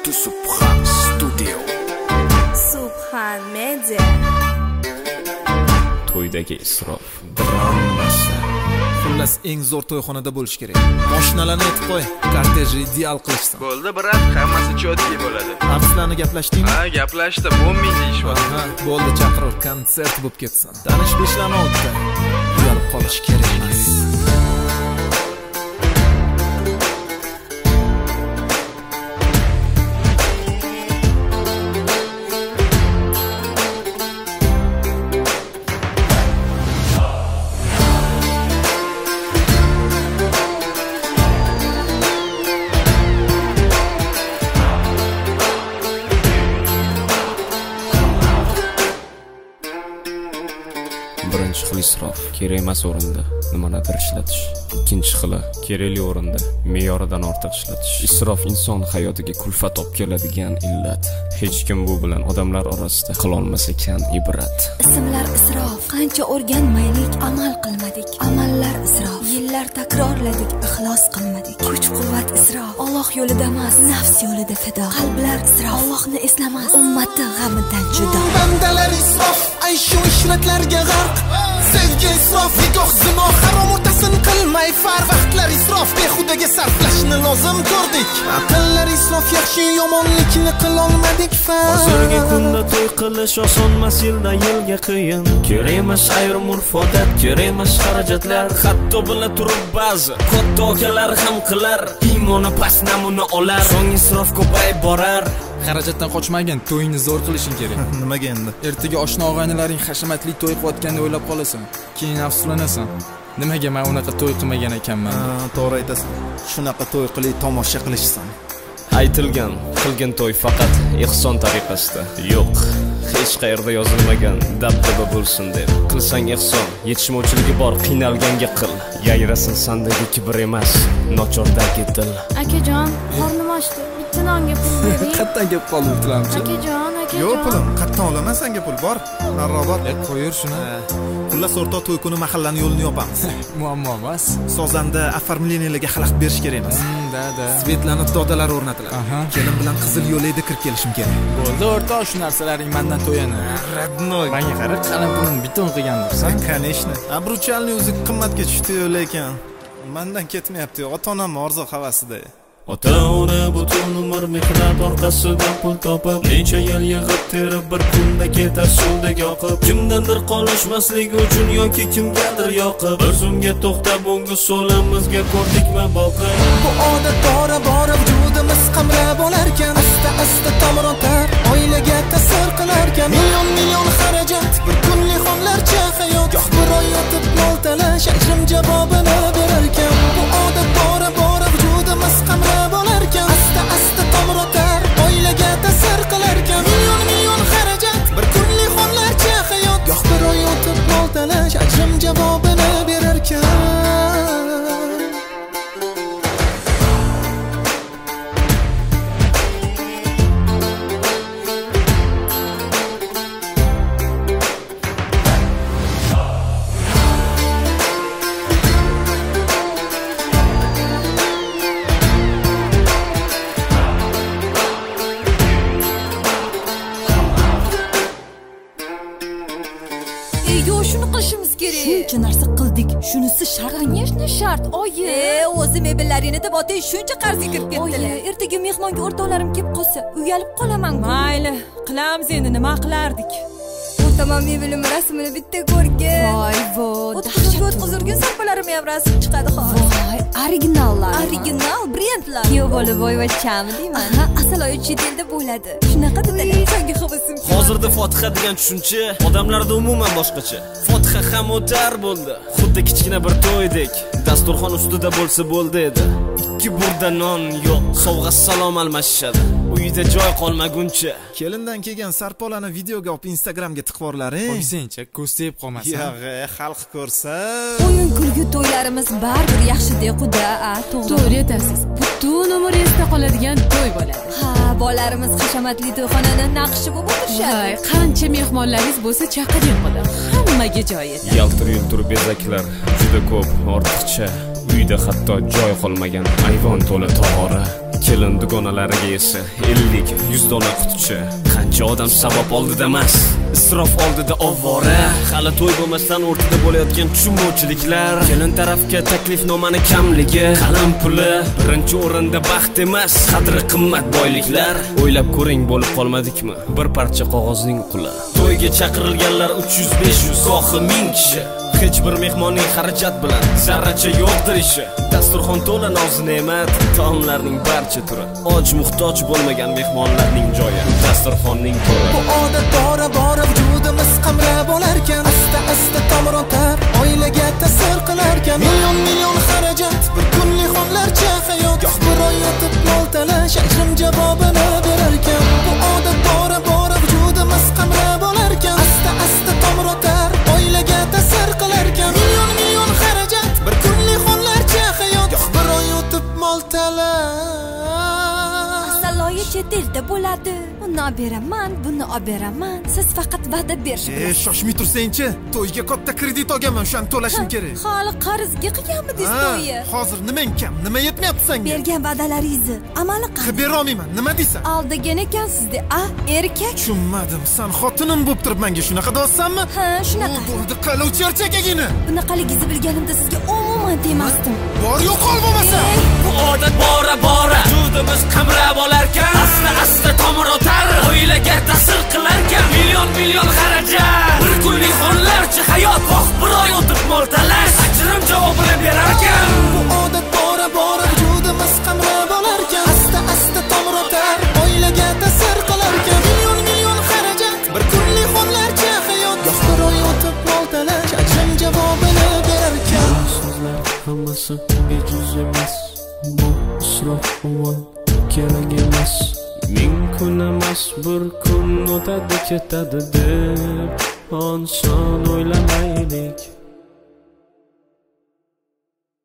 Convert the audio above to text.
to Subhan Studio. Subhan Media. To'ydagi isrof dramasi. Xullas eng zo'r to'yxonada bo'lish kerak. Mashinalarni aytib qo'y, kortejni ideal qilishsin. Bo'ldi, brat, hammasi chotki bo'ladi. Artistlarni gaplashdingmi? Ha, gaplashdim, 10 ming deyishmoqda. Ha, bo'ldi, chaqirib konsert bo'lib ketsin. Tanish-bilishlarni o'tdi. Uyalib qolish kerak emas. Birinchi xil isrof kerak emas o'rinda nimanidir ishlatish. Ikkinchi xili kerakli o'rinda me'yoridan ortiq ishlatish. Isrof inson hayotiga kulfat olib keladigan illat. Hech kim bu bilan odamlar orasida qila olmasa kan ibrat. Ismlar isrof. Qancha o'rganmaylik, amal qilmadik. Amallar isrof. Yillar takrorladik, ixlos qilmadik. Kuch-quvvat isrof. Alloh yo'lida emas, nafs yo'lida fido. Qalblar isrof. Allohni eslamas, ummati g'amidan judo. Bandalar isrof, ay shu ishratlarga g'arq. Sevgi isrof, nikoh zino, harom o'rtasin qilmay far. Vaqtlar isrof, behudaga sarflashni lozim ko'rdik. Aqllar isrof, yaxshi yomonlikni qilolmadik far. Hozirgi kunda to'y qilish osonmas, yildan yilga qiyin. Kerak emas ayrim urf-odat, kerak emas xarajatlar. Hatto bila turib ba'zi katta okalar ham qilar. Iymoni past namuna olar, so'ng isrof ko'payib borar. Xarajatdan qochmagin, to'yingni zo'r qilishing kerak. Nimaga endi? Ertaga oshna og'aynilaring hashamatli to'y qilayotganini o'ylab qolasan. Keyin afsuslanasan. Nimaga men unaqa to'y qilmagan ekanman? To'g'ri aytasan. Shunaqa to'y qilib tomosha qilishsan. Aytilgan, qilgan to'y faqat ehson tariqasida. Yo'q, hech qayerda yozilmagan dabdaba bo'lsin deb. Qilsang ehson, yetishmovchiligi bor, qiynalganga qil. Yayrasin sandagi kibr emas, nochordagi dil. Akajon, qornim ochdi. Bitta nonga pul bering. Qatdan gap qolib tilamchi? Akajon. Yo'q pulim, qatdan olaman senga pul bor. Narrobat. Qo'yir shuni. Xullas o'rtoq to'y kuni mahallani yo'lini yopamiz. Muammo emas. Sozanda оформлениyalarga xalaqit berish kerak emas. Da. Svetlana dodalar o'rnatiladi. Kelin bilan qizil yo'lakda kirib kelishim kerak. Bo'ldi, o'rtoq, shu narsalaring mendan to'yani. Radnoy. Menga qara, qalin pulni biton qilgandirsan. Конечно. Обручальный o'zi qimmatga tushdi lekin mendan ketmayapti. Ota-onam orzu havasida. Ota-ona butun umr mehnat orqasidan pul topib, necha yil yig'ib terib bir kunda ketar suvdek oqib. Kimdandir qolishmaslik uchun yoki kimgadir yoqib, bir zumga to'xtab unga so'limizga ko'rdikmi boqib. Bu odat bora vujudimiz qamrab olarkan, asta tomir otar, oilaga ta'sir qilarkan. Million xarajat, bir kunlik xonlarcha hayot, goh bir oy yotib mol talash, ajrim javobini berarkan. Bu odat bora vujudimiz qamrab olarkan, asta tomir otar, oilaga ta'sir qilarkan. Million xarajat, bir kunlik xonlarcha hayot, goh bir oy yotib mol talash, ajrim javobini berarkan. Shuni qilishimiz kerak. Shuncha narsa qildik. Shunisi shart. Конечно, shart. Oyi, o'zi mebellaringni deb otay shuncha qarzga kirib ketdilar. Oyi, ertaga mehmonga o'rtoqlarim kelib qolsa, uyalib qolaman. Mayli, qilamiz endi, nima qilardik? Tamam, mebelim rasmini bitta ko'rgan. Voy, o'tkazurgan sarpalarim ham rasm chiqadi hozir. Voy, originallar. Original brendlar. Kuyov bo'lib boyvachchami deyman. Aha, asaloyi chet elda bo'ladi. Shunaqa dedilar. Senga havasim. Hozirda Fotiha degan tushuncha odamlarda umuman boshqacha. Fotiha ham o'tar bo'ldi. Xuddi kichkina bir to'ydek. Dasturxon ustida bo'lsa bo'ldi edi. Ikki burda non yo'q, sovg'a salom almashishadi. Uyda joy qolmaguncha. Kelindan kelgan sarpolani videoga olib Instagramga tiqvorlaring. Qo'ysangchi, ko'z tegib qolmasin. Yo'q, xalq ko'rsa. O'yin kulgu to'ylarimiz baribir yaxshi-dek quda, to'g'ri aytasiz. Butun umr esda qoladigan to'y bo'ladi. Ha, bolalarimiz hashamatli to'yxonani naqshi bo'lib o'tirishadi. Qancha mehmonlaringiz bo'lsa chaqiring qo'la. Hammaga joy yetadi. Yaltir-yultir bezaklar juda ko'p, ortiqcha. Uyda hatto joy qolmagan ayvon to'la tog'ora. kelin dugonalariga esa 50-100 dona quticha. Qancha odam savob oldida emas, isrof oldida ovora. Hali to'y bo'lmasdan o'rtada bo'layotgan tushunmovchiliklar, kelin tarafga taklifnomani kamligi, qalam puli birinchi o'rinda baxt emas, qadri qimmat boyliklar. O'ylab ko'ring, bo'lib qolmadikmi bir parcha qog'ozning quli. To'yga chaqirilganlar 300-500, gohi 1000 kishi. Hech bir mehmonning xarajat bilan zarracha yo'qdir ishi. Dasturxon to'la noz ne'mat, taomlarning barcha turi. Och muhtoj bo'lmagan mehmonlarning joyi dasturxonning to'ri. Bu odat bora vujudimiz qamrab olarkan, asta tomir otar, oilaga ta'sir qilarkan. Million xarajat, bir kunlik xonlarcha hayot, goh bir oy o'tib mol talash, ajrim javobini berarkan. Bu odat bora vujudimiz qamrab olarkan, asta tomir otar, oilaga ta'sir qilarkan. Million xarajat, bir kunlik xonlarcha hayot, goh bir oy o'tib mol talash. Saloyi chet elda bo'ladi. Uni olib beraman, buni olib beraman. Siz faqat va'da berish kerak. Shoshmay tursang-chi, to'yga katta kredit olganman, o'shani to'lashim kerak. Hali qarzga qilganmidingiz to'yni? Hozir nimang kam? Nima yetmayapti senga? Bergan va'dalaringizni amali qilib. Qilib bera olmayman. Nima deysan? Aldagan ekansiz-da, erkak. Tushunmadim. Sen xotinim bo'lib turib menga shunaqa deyapsanmi? Ha, shunaqa. Bo'ldi, qalov charchagagina. Bunaqaligingizni bilganimda sizga umuman demasdim. Bor yo'q qol bo'lmasa. Bu odat bora vujudimiz qamrab olarkan, asta tomir otar, oilaga ta'sir qilarkan. Million xarajat, bir kunlik xonlarcha hayot, goh bir oy o'tib mol talash, ajrim javobini berarkan. Bu odat bora vujudimiz qamrab olarkan, asta tomir otar, oilaga ta'sir qilarkan. Million xarajat, bir kunlik xonlarcha hayot, goh bir oy o'tib mol talash, ajrim javobini berarkan. So'zlar hammasi bejiz emas, bu isrof o'g'il kerak emas. 1000 kun emas, bir kun o'tadi ketadi deb, on son o'ylamay